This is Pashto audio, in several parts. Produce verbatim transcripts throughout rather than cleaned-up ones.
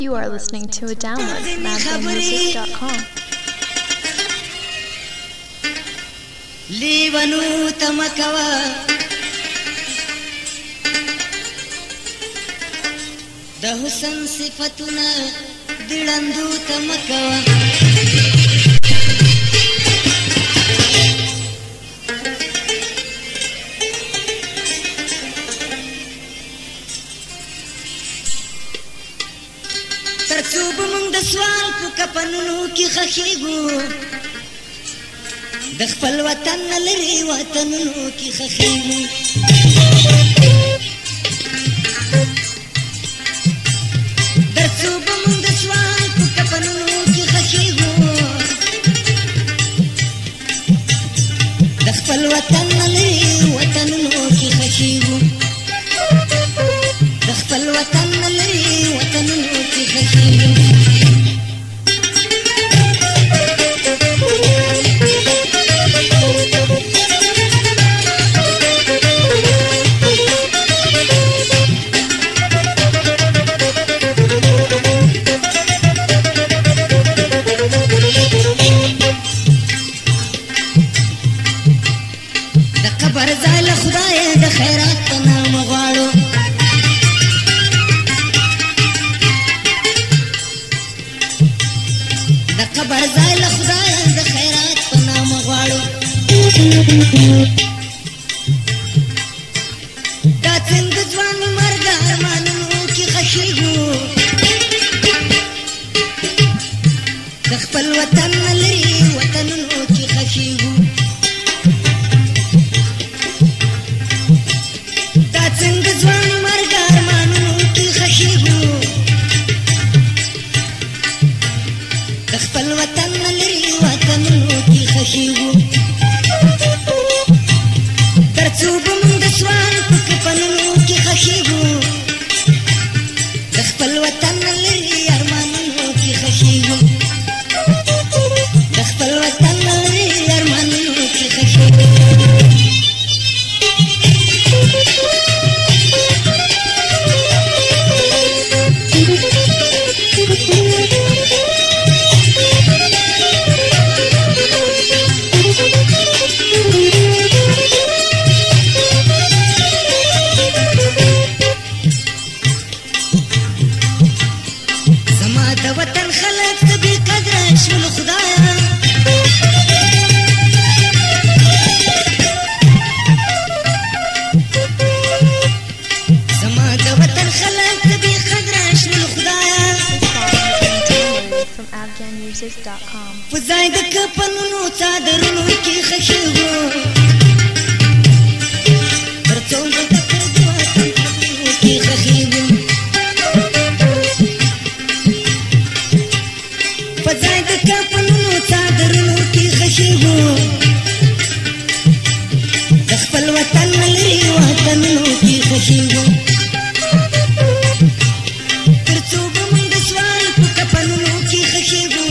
You are listening to a download from advent music dot com. لیونو تمکوا د حسن صفتنا دړندو تمکوا ترڅوب مونږ د سوال په کپنونو کې خخېږو د خپل وطن لري وطنونو کې خخېږو ترڅوب مونږ د سوال په کپنونو کې خخېږو د خپل وطن لري وطنونو کې خخېږو د خپل وطن لري وطنونو کې خخېږو دا څنګه ځوان مرګ ارمانونو کې خشېږو د خپل وطن لري وطنونو کې خشېږو دا څنګه ځوان مرګ ارمانونو کې خشېږو د خپل وطن لري وطنونو کې خشېږو ترڅوب مونږ د سوال په کپنونو کې خښېږو د خپل وطن لري ارمانونو کې خښېږو د خپل وطن لري ارمانونو کې خښېږو فزای د کپنونو څادرونو کې خښېږو ترڅو د وطنونو کې خښېږو فزای د کپنونو څادرونو کې خښېږو د خپل وطن لري وطنونو کې خښېږو ترڅو به مونږ د سوال په کپنونو کې خښېږو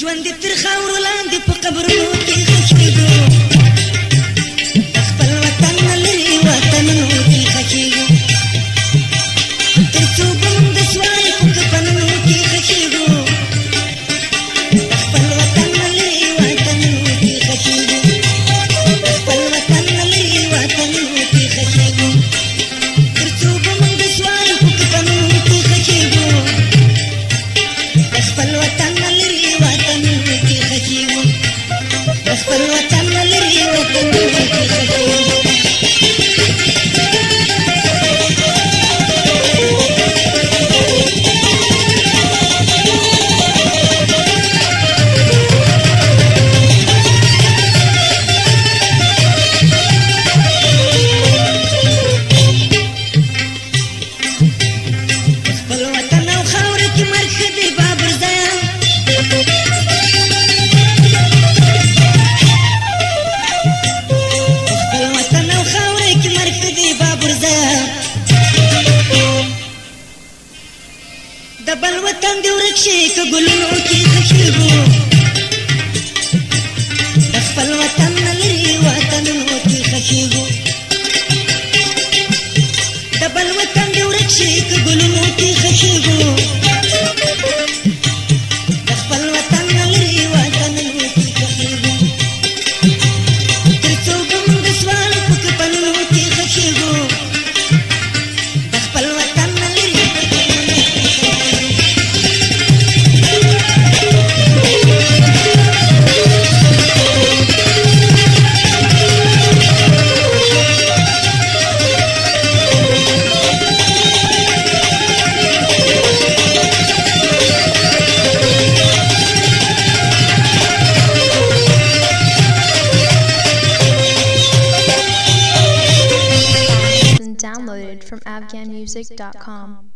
ژوند تر خاورو لاندې په قبرونو کې خښېږو د خپل وطن نه لرې وطنونو کې خښېږو تر څو به موږ د سوال په کفنونو کې خښېږو د خپل وطن نه لرې وطنونو کې خښېږو د خپل وطن نه لرې وطنونو کې خښېږو تر څو به موږ د سوال په کفنونو کې خښېږو د خپل وطن نه لرې وطنونو کې خښېږو د خپل وطن نه لرې وطنونو کې خښېږو د بل وطن دې ورک شي که ګلونو کې خښېږو د خپل وطن نه لرې وطنونو کې خښېږو د بل وطن دې ورک شي که ګلونو کې خښېږو د خپل وطن نه لرې وطنونو کې خښېږو تر څو به موږ د سوال په کفنونو کې خښېږو د خپل وطن نه لرې Downloaded from afghan music dot com.